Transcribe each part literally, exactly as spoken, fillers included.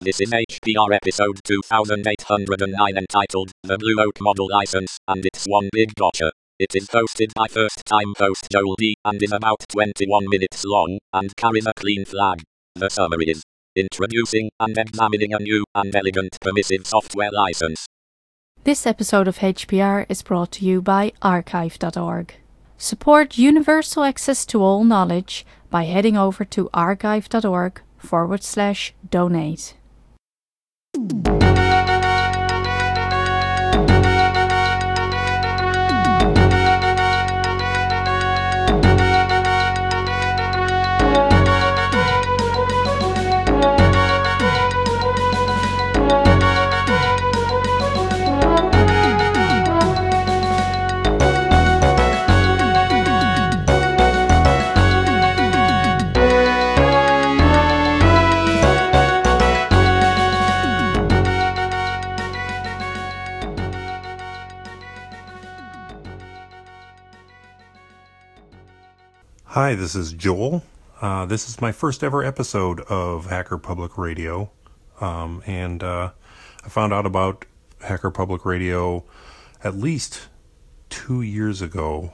This is H P R episode two thousand eight hundred nine entitled The Blue Oak Model License, and it's one big gotcha. It is hosted by first-time host Joel D. and is about twenty-one minutes long, and carries a clean flag. The summary is introducing and examining a new and elegant permissive software license. This episode of H P R is brought to you by archive dot org. Support universal access to all knowledge by heading over to archive dot org forward slash donate. Hi, this is Joel. Uh, this is my first ever episode of Hacker Public Radio, um, and uh, I found out about Hacker Public Radio at least two years ago,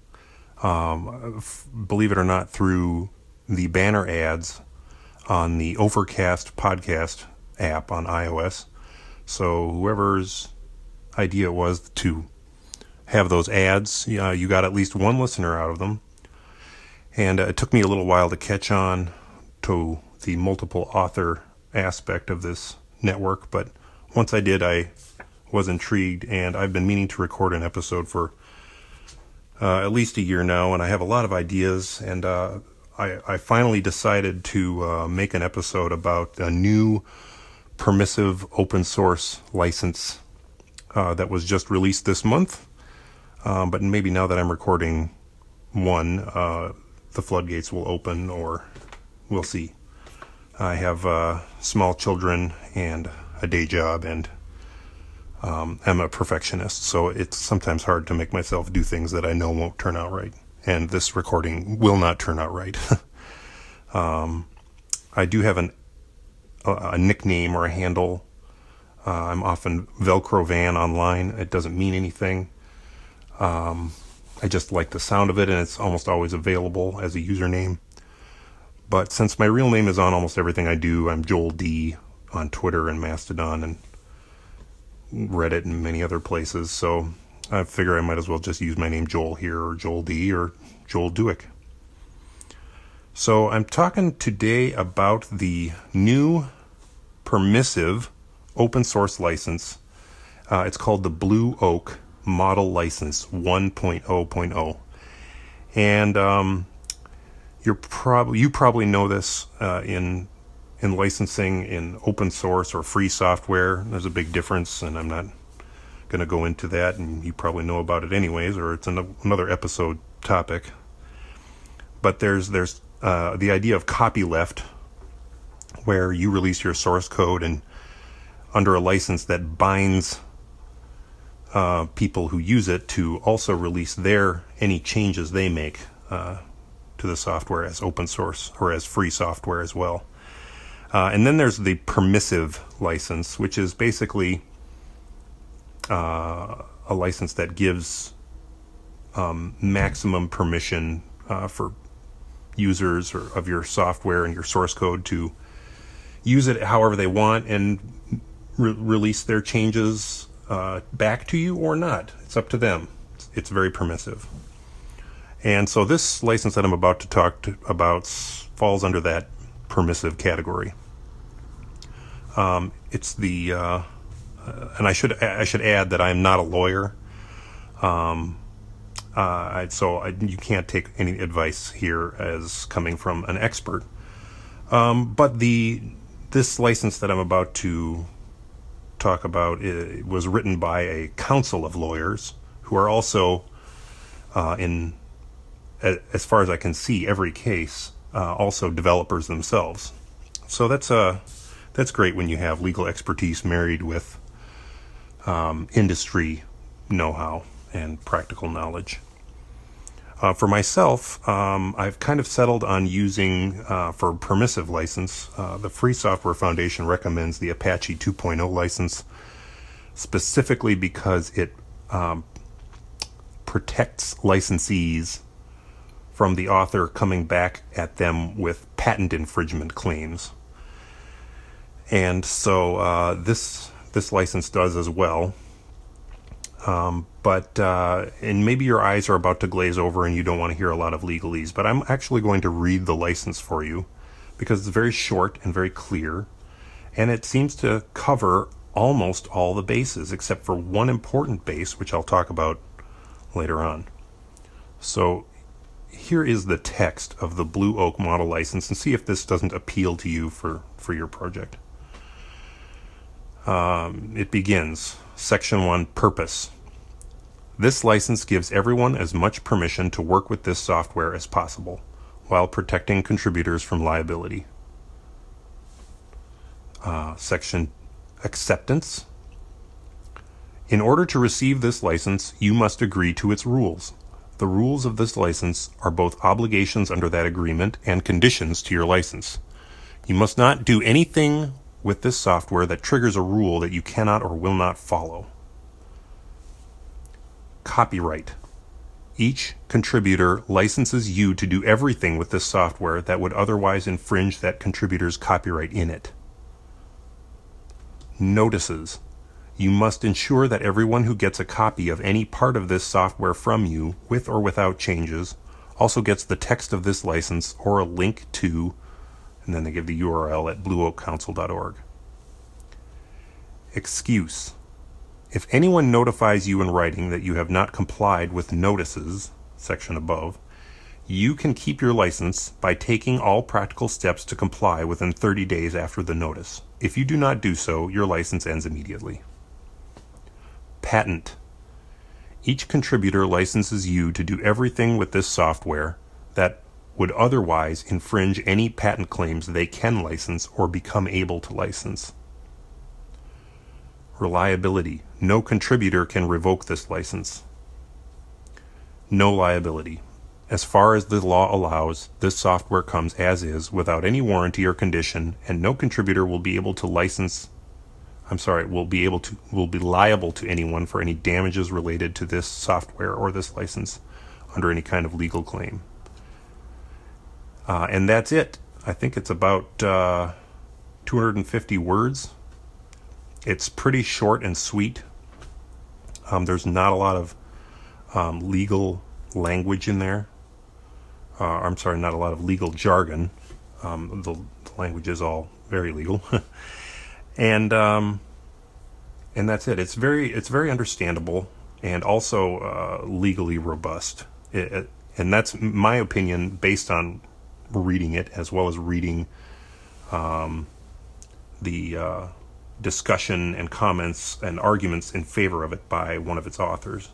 um, f- believe it or not, through the banner ads on the Overcast podcast app on iOS. So whoever's idea it was to have those ads, uh, you got at least one listener out of them. And uh, it took me a little while to catch on to the multiple author aspect of this network, but once I did, I was intrigued, and I've been meaning to record an episode for uh, at least a year now, and I have a lot of ideas, and uh, I, I finally decided to uh, make an episode about a new permissive open source license uh, that was just released this month, um, but maybe now that I'm recording one, uh, the floodgates will open, or we'll see. I have uh, small children and a day job, and um, I'm a perfectionist, so it's sometimes hard to make myself do things that I know won't turn out right, and this recording will not turn out right. um, I do have an, a, a nickname or a handle. Uh, I'm often Velcro Van online. It doesn't mean anything. Um... I just like the sound of it, and it's almost always available as a username. But since my real name is on almost everything I do, I'm Joel D on Twitter and Mastodon and Reddit and many other places. So I figure I might as well just use my name Joel here, or Joel D, or Joel Duick. So I'm talking today about the new permissive open source license. Uh, it's called the Blue Oak Model License one point oh point oh, and um, you're probably you probably know this uh, in in licensing in open source or free software. There's a big difference, and I'm not going to go into that, and you probably know about it anyways, or it's an, another episode topic. But there's there's uh, the idea of copyleft, where you release your source code and under a license that binds Uh, people who use it to also release their any changes they make uh, to the software as open source or as free software as well. Uh, and then there's the permissive license, which is basically uh, a license that gives um, maximum permission uh, for users or of your software and your source code to use it however they want and re- release their changes Uh, back to you or not. It's up to them. It's, it's very permissive. And so this license that I'm about to talk to, about falls under that permissive category. Um, it's the, uh, uh, and I should I should add that I'm not a lawyer. Um, uh, I, so I, you can't take any advice here as coming from an expert. Um, but the this license that I'm about to talk about it was written by a council of lawyers who are also uh, in, as far as I can see, every case uh, also developers themselves. So that's uh that's great when you have legal expertise married with um, industry know-how and practical knowledge. Uh, for myself, um, I've kind of settled on using, uh, for permissive license, uh, the Free Software Foundation recommends the Apache two point oh license, specifically because it um, protects licensees from the author coming back at them with patent infringement claims. And so uh, this this license does as well. Um, but, uh, and maybe your eyes are about to glaze over and you don't want to hear a lot of legalese, but I'm actually going to read the license for you because it's very short and very clear, and it seems to cover almost all the bases except for one important base, which I'll talk about later on. So here is the text of the Blue Oak model license, and see if this doesn't appeal to you for, for your project. Um, it begins, Section one, Purpose. This license gives everyone as much permission to work with this software as possible, while protecting contributors from liability. Uh, section Acceptance. In order to receive this license, you must agree to its rules. The rules of this license are both obligations under that agreement and conditions to your license. You must not do anything with this software that triggers a rule that you cannot or will not follow. Copyright. Each contributor licenses you to do everything with this software that would otherwise infringe that contributor's copyright in it. Notices. You must ensure that everyone who gets a copy of any part of this software from you, with or without changes, also gets the text of this license or a link to, and then they give the U R L at blue oak council dot org. Excuse. If anyone notifies you in writing that you have not complied with notices, section above, you can keep your license by taking all practical steps to comply within thirty days after the notice. If you do not do so, your license ends immediately. Patent. Each contributor licenses you to do everything with this software that would otherwise infringe any patent claims they can license or become able to license. Reliability. No contributor can revoke this license. No liability. As far as the law allows, this software comes as is without any warranty or condition, and no contributor will be able to license I'm sorry, will be able to will be liable to anyone for any damages related to this software or this license under any kind of legal claim. Uh, and that's it. I think it's about uh, two hundred fifty words. It's pretty short and sweet. Um, there's not a lot of um, legal language in there. Uh, I'm sorry, not a lot of legal jargon. Um, the, the language is all very legal. And um, and that's it. It's very it's very understandable and also uh, legally robust. It, it, and that's my opinion based on reading it, as well as reading um, the uh, discussion and comments and arguments in favor of it by one of its authors.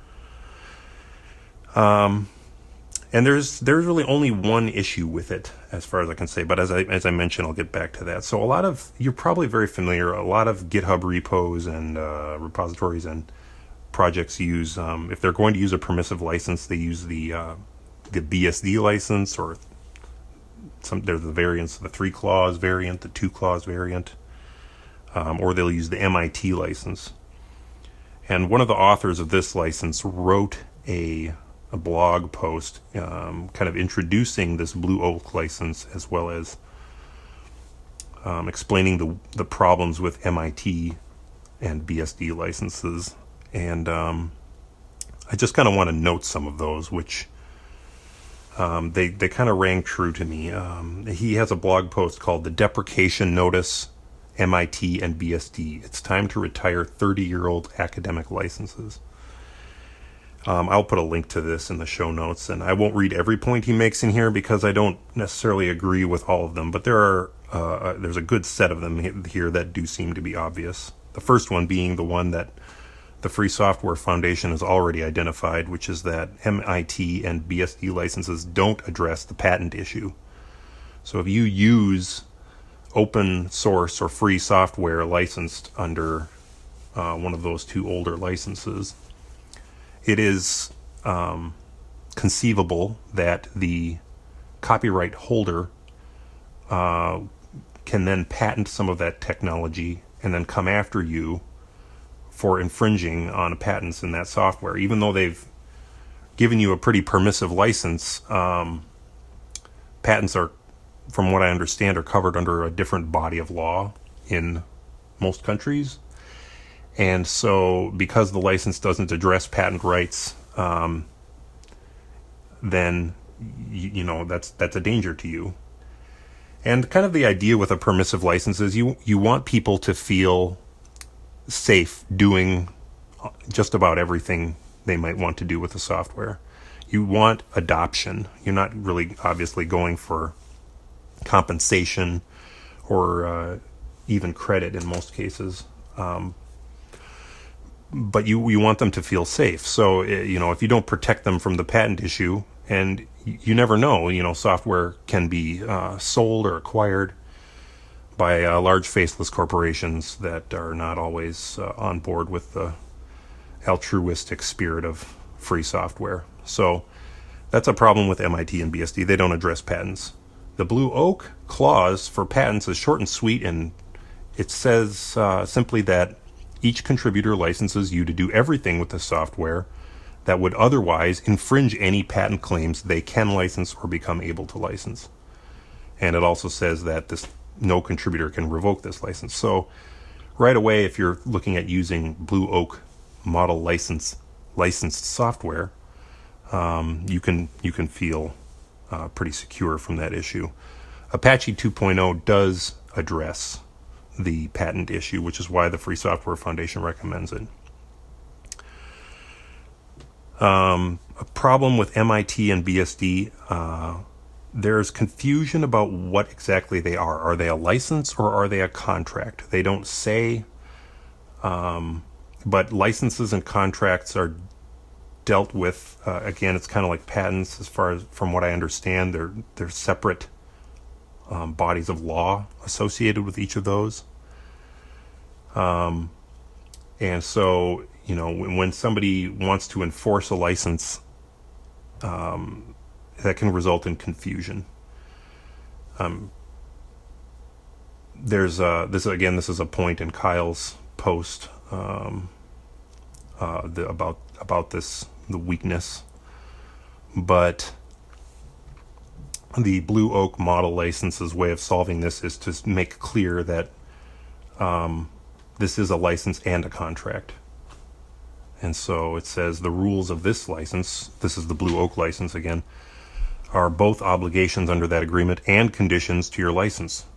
Um. And there's there's really only one issue with it, as far as I can say. But as I as I mentioned, I'll get back to that. So a lot of you're probably very familiar. A lot of GitHub repos and uh, repositories and projects use um, if they're going to use a permissive license, they use the uh, the B S D license, or some there's the variants, the three clause variant, the two clause variant, um, or they'll use the M I T license. And one of the authors of this license wrote a a blog post um, kind of introducing this Blue Oak license, as well as um, explaining the the problems with M I T and B S D licenses. And um, I just kind of want to note some of those, which um, they, they kind of rang true to me. Um, he has a blog post called The Deprecation Notice, M I T and B S D. It's time to retire thirty-year-old academic licenses. Um, I'll put a link to this in the show notes, and I won't read every point he makes in here because I don't necessarily agree with all of them, but there are uh, there's a good set of them here that do seem to be obvious. The first one being the one that the Free Software Foundation has already identified, which is that M I T and B S D licenses don't address the patent issue. So if you use open source or free software licensed under uh, one of those two older licenses, it is um, conceivable that the copyright holder uh, can then patent some of that technology and then come after you for infringing on patents in that software, even though they've given you a pretty permissive license. Um, patents are, from what I understand, are covered under a different body of law in most countries. And so because the license doesn't address patent rights, um, then, you, you know, that's that's a danger to you. And kind of the idea with a permissive license is you, you want people to feel safe doing just about everything they might want to do with the software. You want adoption. You're not really obviously going for compensation or uh, even credit in most cases. Um, but you, you want them to feel safe. So, you know, if you don't protect them from the patent issue, and you never know, you know, software can be uh, sold or acquired by uh, large faceless corporations that are not always uh, on board with the altruistic spirit of free software. So that's a problem with M I T and B S D. They don't address patents. The Blue Oak clause for patents is short and sweet, and it says uh, simply that each contributor licenses you to do everything with the software that would otherwise infringe any patent claims they can license or become able to license. And it also says that this no contributor can revoke this license. So right away, if you're looking at using Blue Oak model license licensed software, um, you can you can feel uh, pretty secure from that issue. Apache two point oh does address the patent issue, which is why the Free Software Foundation recommends it. Um, a problem with M I T and B S D, uh, there's confusion about what exactly they are. Are they a license or are they a contract? They don't say, um, but licenses and contracts are dealt with. Uh, again, it's kind of like patents, as far as from what I understand. They're they're separate um, bodies of law associated with each of those. Um, and so, you know, when, when somebody wants to enforce a license, um, that can result in confusion. Um, there's uh, this again. This is a point in Kyle's post um, uh, the, about about this the weakness, but the Blue Oak model license's way of solving this is to make clear that um, this is a license and a contract. And so it says the rules of this license, this is the Blue Oak license again, are both obligations under that agreement and conditions to your license.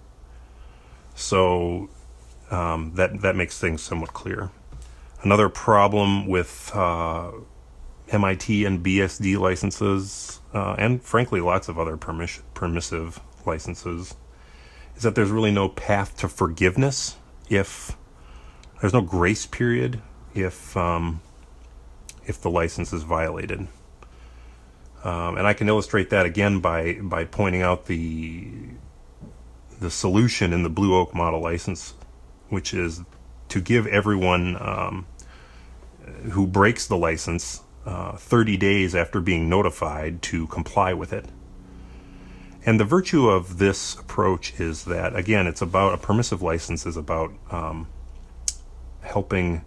So um, that that makes things somewhat clear. Another problem with uh, M I T and B S D licenses, uh, and frankly lots of other permiss- permissive licenses, is that there's really no path to forgiveness if there's no grace period if um, if the license is violated. Um, and I can illustrate that again by by pointing out the the solution in the Blue Oak model license, which is to give everyone um, who breaks the license uh, thirty days after being notified to comply with it. And the virtue of this approach is that, again, it's about, a permissive license is about um, helping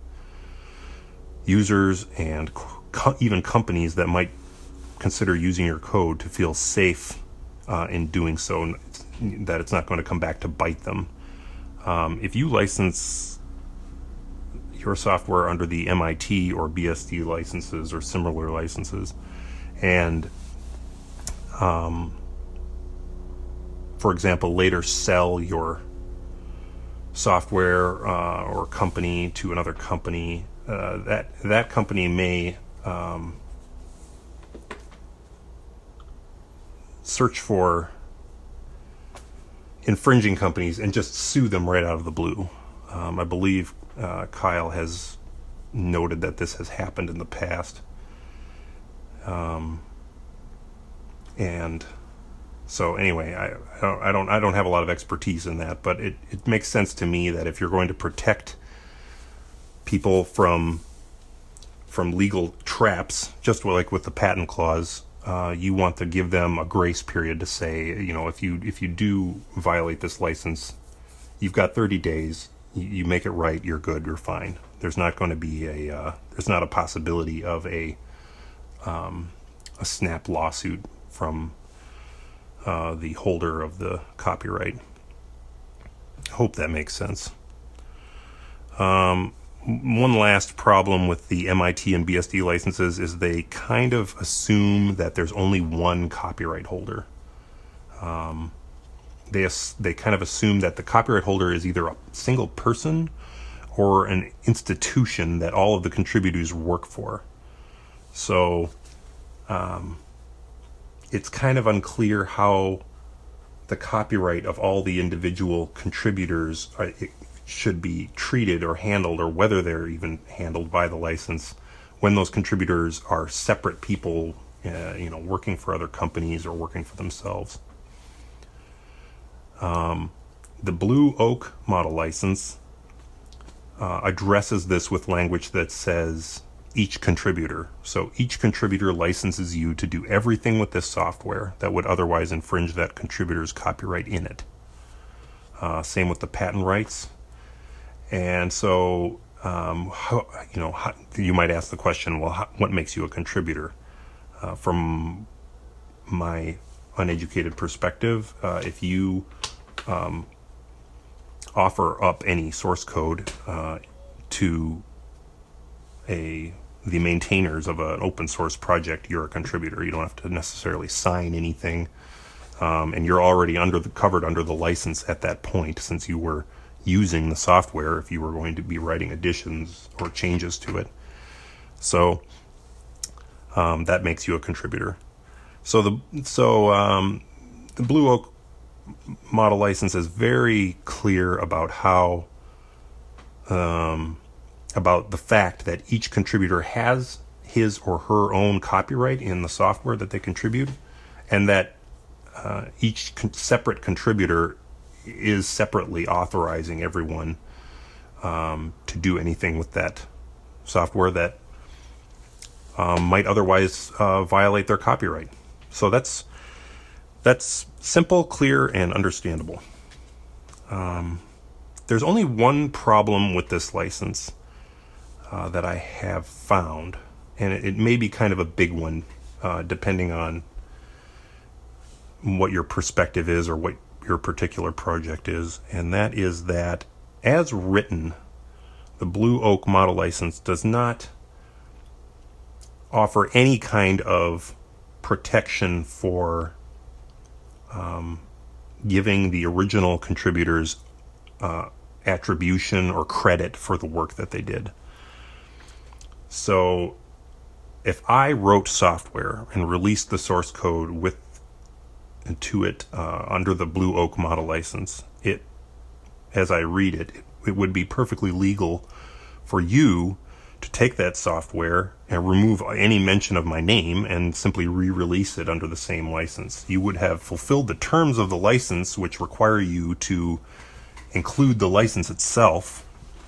users and co- even companies that might consider using your code to feel safe uh, in doing so, and that it's not going to come back to bite them. Um, if you license your software under the M I T or B S D licenses or similar licenses, and um, for example, later sell your software uh, or company to another company, uh, that that company may um, search for infringing companies and just sue them right out of the blue. Um, I believe uh, Kyle has noted that this has happened in the past. Um, and so anyway, I, I don't I don't I don't have a lot of expertise in that, but it, it makes sense to me that if you're going to protect people from from legal traps, just like with the patent clause, uh, you want to give them a grace period to say, you know, if you if you do violate this license, you've got thirty days. You, you make it right, you're good, you're fine. There's not going to be a uh, there's not a possibility of a um, a snap lawsuit from uh, the holder of the copyright. Hope that makes sense. Um, one last problem with the M I T and B S D licenses is they kind of assume that there's only one copyright holder. Um, they they kind of assume that the copyright holder is either a single person or an institution that all of the contributors work for. So um, it's kind of unclear how the copyright of all the individual contributors are, it should be treated or handled, or whether they're even handled by the license when those contributors are separate people, uh, you know, working for other companies or working for themselves. Um, the Blue Oak model license uh, addresses this with language that says each contributor. So each contributor licenses you to do everything with this software that would otherwise infringe that contributor's copyright in it. Uh, same with the patent rights. And so, um, how, you know, how, you might ask the question, well, how, what makes you a contributor? Uh, from my uneducated perspective, uh, if you um, offer up any source code uh, to a the maintainers of an open source project, you're a contributor. You don't have to necessarily sign anything, um, and you're already under the covered under the license at that point, since you were using the software if you were going to be writing additions or changes to it. So um, that makes you a contributor. So the so um, the Blue Oak model license is very clear about how um, about the fact that each contributor has his or her own copyright in the software that they contribute, and that uh, each con- separate contributor is separately authorizing everyone um, to do anything with that software that um, might otherwise uh, violate their copyright. So that's that's simple, clear, and understandable. Um, there's only one problem with this license uh, that I have found, and it, it may be kind of a big one, uh, depending on what your perspective is or what your particular project is, and that is that, as written, the Blue Oak model license does not offer any kind of protection for um, giving the original contributors uh, attribution or credit for the work that they did. So if I wrote software and released the source code with to it uh, under the Blue Oak model license, it, as I read it, it, it would be perfectly legal for you to take that software and remove any mention of my name and simply re-release it under the same license. You would have fulfilled the terms of the license, which require you to include the license itself,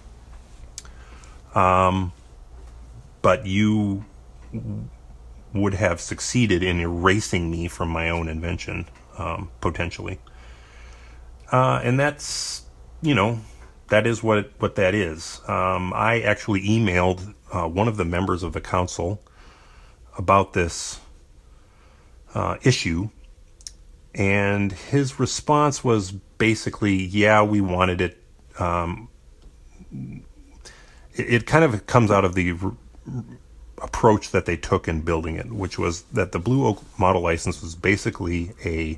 um, but you would have succeeded in erasing me from my own invention, um, potentially. Uh, and that's, you know, that is what it, what that is. Um, I actually emailed uh, one of the members of the council about this uh, issue, and his response was basically, yeah, we wanted it. Um, it, it kind of comes out of the r- approach that they took in building it, which was that the Blue Oak model license was basically a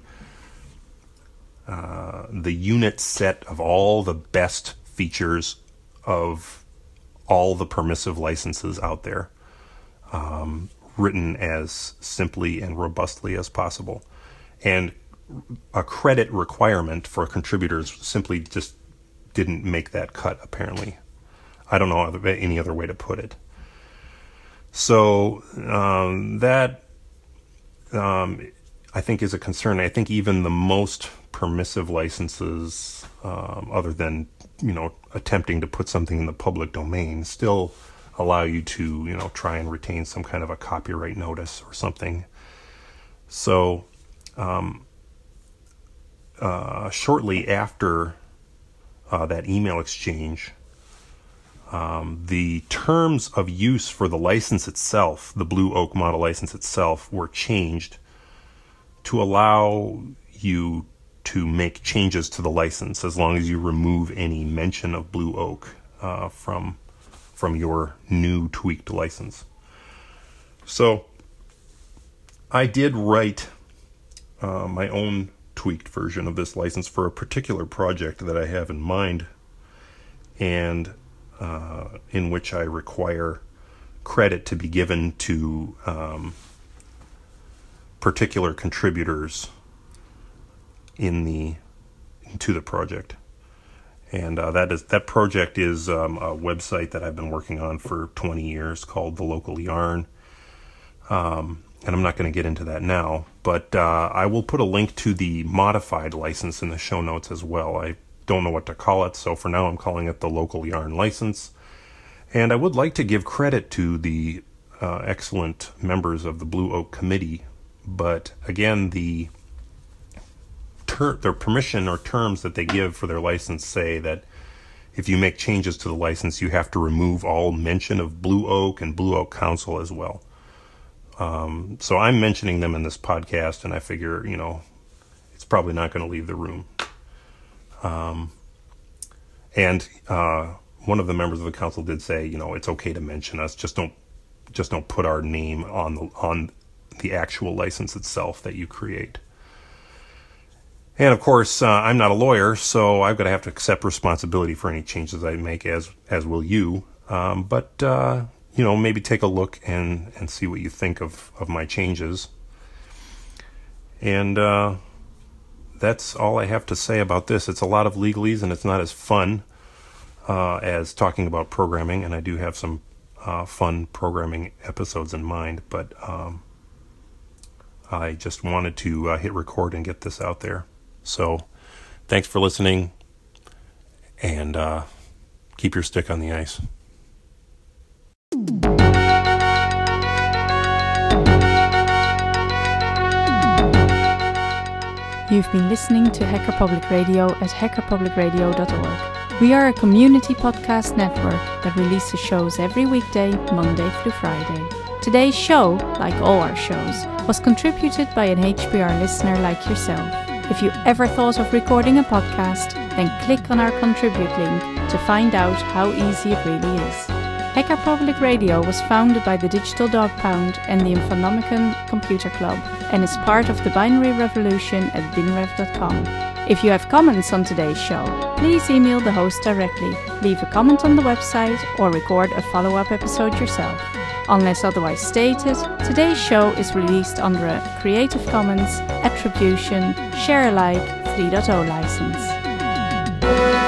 uh, the unit set of all the best features of all the permissive licenses out there, um, written as simply and robustly as possible. And a credit requirement for contributors simply just didn't make that cut, apparently. I don't know any other way to put it. So um, that, um, I think, is a concern. I think even the most permissive licenses, um, other than, you know, attempting to put something in the public domain, still allow you to, you know, try and retain some kind of a copyright notice or something. So, um, uh, shortly after uh, that email exchange, um, the terms of use for the license itself, the Blue Oak model license itself, were changed to allow you to make changes to the license as long as you remove any mention of Blue Oak uh, from from your new tweaked license. So I did write uh, my own tweaked version of this license for a particular project that I have in mind, and uh, in which I require credit to be given to um, particular contributors in the to the project. And uh, that is that project is um, a website that I've been working on for twenty years called The Local Yarn. Um, and I'm not going to get into that now, but uh, I will put a link to the modified license in the show notes as well. I don't know what to call it, so for now I'm calling it the Local Yarn license. And I would like to give credit to the uh, excellent members of the Blue Oak Committee, but again, the ter- their permission or terms that they give for their license say that if you make changes to the license, you have to remove all mention of Blue Oak and Blue Oak Council as well. Um, so I'm mentioning them in this podcast, and I figure, you know, it's probably not going to leave the room. Um, and uh, one of the members of the council did say, you know, it's okay to mention us, just don't, just don't put our name on the on the actual license itself that you create. And of course, uh, I'm not a lawyer, so I've got to have to accept responsibility for any changes I make, as as will you. Um, but uh, you know, maybe take a look and, and see what you think of, of my changes. And uh, that's all I have to say about this. It's a lot of legalese, and it's not as fun uh, as talking about programming, and I do have some uh, fun programming episodes in mind, but um, I just wanted to uh, hit record and get this out there. So thanks for listening, and uh, keep your stick on the ice. You've been listening to Hacker Public Radio at hacker public radio dot org. We are a community podcast network that releases shows every weekday, Monday through Friday. Today's show, like all our shows, was contributed by an H P R listener like yourself. If you ever thought of recording a podcast, then click on our contribute link to find out how easy it really is. Hacker Public Radio was founded by the Digital Dog Pound and the Infonomicon Computer Club, and is part of the binary revolution at binrev dot com. If you have comments on today's show, please email the host directly, leave a comment on the website, or record a follow-up episode yourself. Unless otherwise stated, today's show is released under a Creative Commons Attribution Share Alike three point oh license.